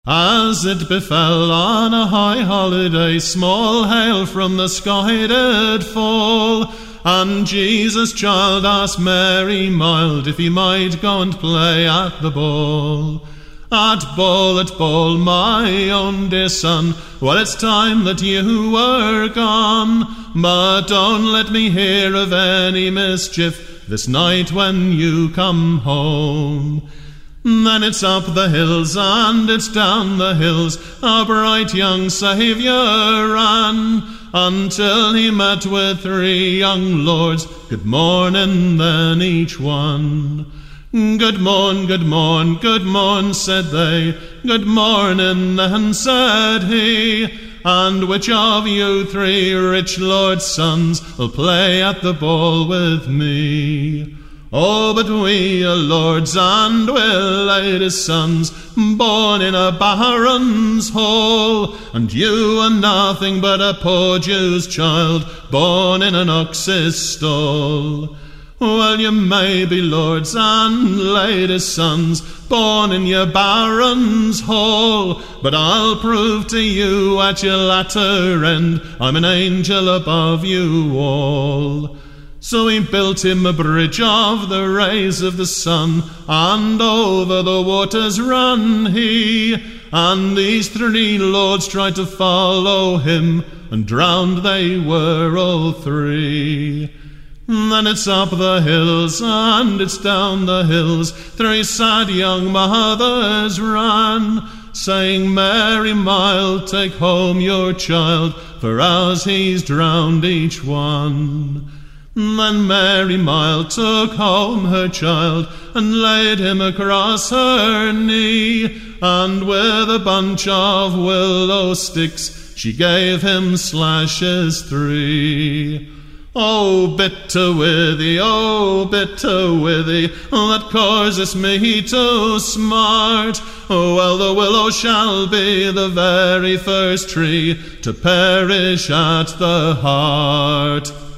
As it befell on a high holiday, small hail from the sky did fall, and Jesus' child asked Mary mild if he might go and play at the ball. At ball, my own dear son, well, it's time that you were gone, but don't let me hear of any mischief this night when you come home. Then it's up the hills and it's down the hills, a bright young Saviour ran, until he met with 3 young lords. Good morning then each one. Good morn, good morn, good morn, said they. Good morning then, said he. And which of you 3 rich lords' sons will play at the ball with me? Oh, but we are lords and we're ladies' sons, born in a baron's hall, and you are nothing but a poor Jew's child, born in an ox's stall. Well, you may be lords and ladies' sons, born in your baron's hall, but I'll prove to you at your latter end I'm an angel above you all. So he built him a bridge of the rays of the sun, and over the waters ran he, and these 3 lords tried to follow him, and drowned they were all 3. Then it's up the hills and it's down the hills, 3 sad young mothers ran, saying, Mary mild, take home your child, for ours he's drowned each one. Then Mary mild took home her child, and laid him across her knee, and with a bunch of willow sticks she gave him slashes 3. Oh, bitter withy, that causes me to smart. Oh, well, the willow shall be the very first tree to perish at the heart.